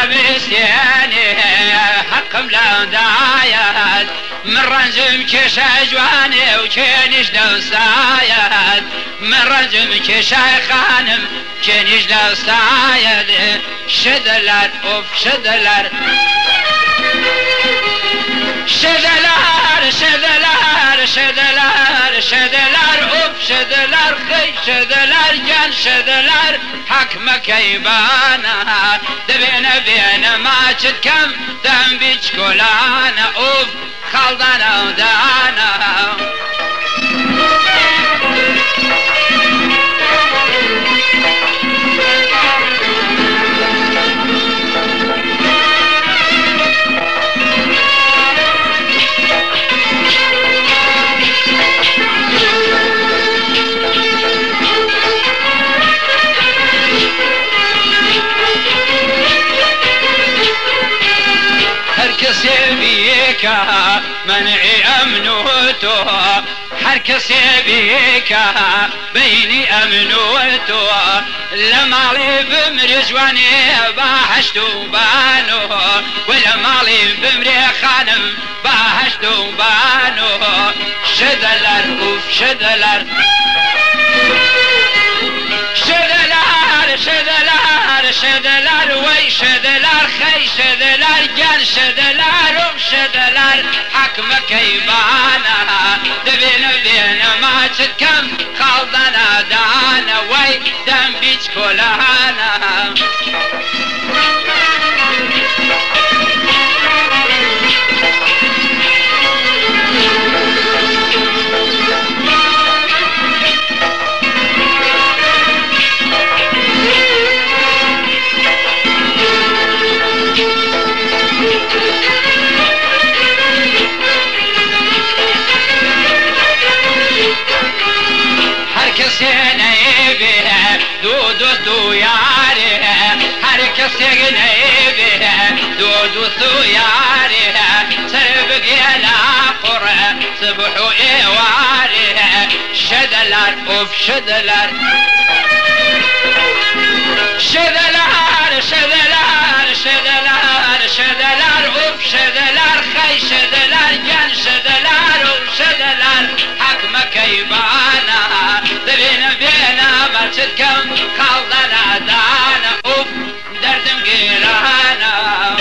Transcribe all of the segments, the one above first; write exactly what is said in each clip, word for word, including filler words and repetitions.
بستياني حقم لا دايات من رنزم كشا جواني وكينيش دوستايات من رنزم كشا خانم كينيش دوستايات شدلر اوف شدلر شدلر شدلر شدلر شدلر اوف شدلر خي شدلر جان شدلر حكمك يبانا دبينا بينا ما تتكم دم بيج كولانا اوف خلدنا ودانا بيكا منعي أمنوتو حركسي بيكا بيني أمنوتو لما لي بمرجواني باحشتو بانو ولما لي بمري خانم باحشتو بانو شدلر اوف شدلر شدلر شدلر شدلر وي شدلر خي شدلر جان شدلر اوف شدلر حكمك يبانا دبين بين ما تتكم خلدنا دانا وي دم بيج كولانا كسينا يبيه دو دو دو ياري هر كسينا يبيه دو دو دو ياري سرب قيلا قرى صبحو ايواري شدلر اوف شدلر شدلر شدلر شدلر شدلر اوف شدلر خي شدلر جان شدلر اوف شدلر حكمك يبانا دبينا بينا ما تتكم خلدنا دانا اوف دردم قيرانا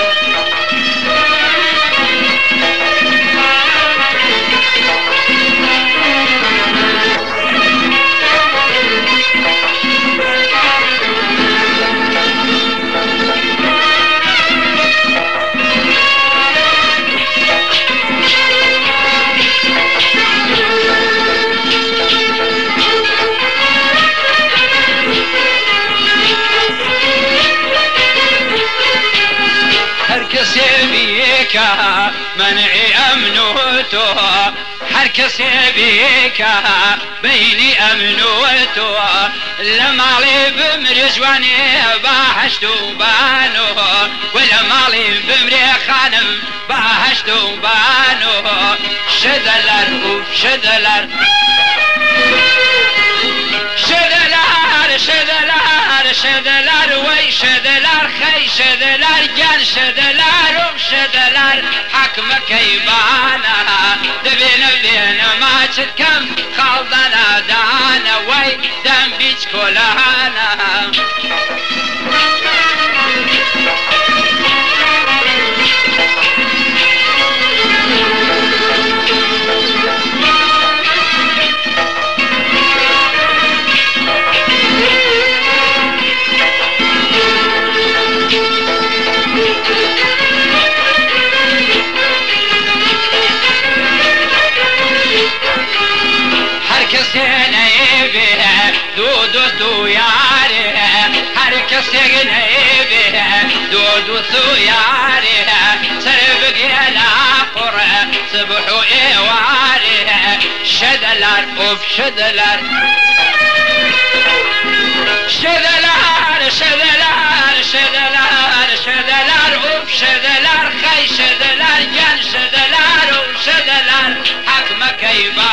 بيكا منعي أمنوتو حركسي بيكا بيني أمنوتو لما لي بمرجواني باحشتو بانو ولما لي بمري خانم باحشتو بانو شدلر اوف شدلر شدلر شدلر شدلر وي شدلر خي شدلر جان شدلر اوف شدلر حكمك يبانا دبين بين ما تتكم خلدنا دانا وي دم بيج كولانا كسينا يبيه دو دو دو ياري هر كسينا يبيه دو دو دو ياري سرب قيلا قرى صبحو ايواري شدلر اوف شدلر شدلر شدلر شدلر شدلر اوف شدلر خي شدلر جان شدلر اوف شدلر حكمك يبا